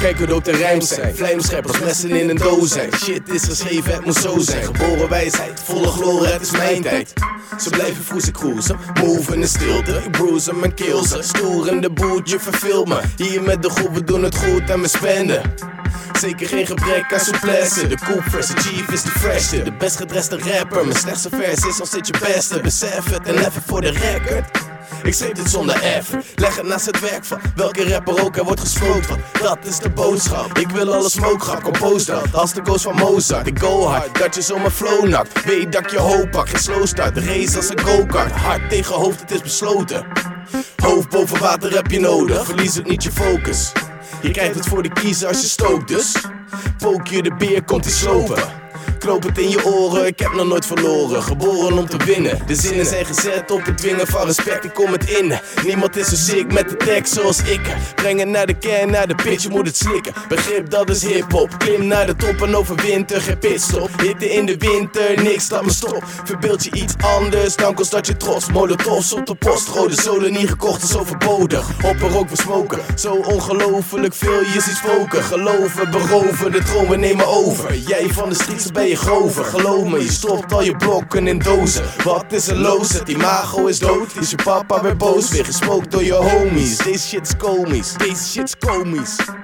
Kijk hoe dood de rijms zijn, vlijmscherp als messen in een doos zijn. Shit is geschreven, het moet zo zijn. Geboren wijsheid, volle glorie, het is mijn tijd. Ze blijven voezen cruisen, move in de stilte. Ik bruise mijn keelsen, stoer in de boot, je verveelt me. Hier met de groep, we doen het goed en we spenden. Zeker geen gebrek aan souplesse. De cool fresh, de chief is de freshste. De best gedreste rapper, mijn slechtste vers is als dit je beste. Besef het en even voor de record. Ik schreef dit zonder effort, leg het naast het werk van welke rapper ook er wordt gesproken van. Dat is de boodschap, ik wil alle smoke grap, compose dat als de ghost van Mozart. Ik go hard, dat je zomaar flow nakt. Weet dat ik je hoop pak, geen slow start, de race als een go-kart. Hard tegen hoofd, het is besloten. Hoofd boven water heb je nodig, verlies ook niet je focus. Je krijgt het voor de kiezer als je stookt, dus pook je de beer, komt die slopen. Knoop het in je oren, ik heb nog nooit verloren. Geboren om te winnen. De zinnen zijn gezet op het dwingen van respect, ik kom het in. Niemand is zo sick met de tekst zoals ik. Breng het naar de kern, naar de pitch, je moet het slikken. Begrip dat is hiphop, klim naar de top en overwinter. Geen pitstop, hitte in de winter, niks laat me stop. Verbeeld je iets anders, dan kost dat je trots. Molotovs op de post, rode zolen niet gekocht is overbodig. Op een rook besmoken, zo ongelooflijk veel, je ziet spoken. Geloven, beroven, de troon we nemen over. Jij van de streets ben je grover, geloof me, je stopt al je blokken in dozen. Wat is er los? Het imago is dood. Is je papa weer boos? Weer gesmoked door je homies. Deze shit is komisch, deze shit is komisch.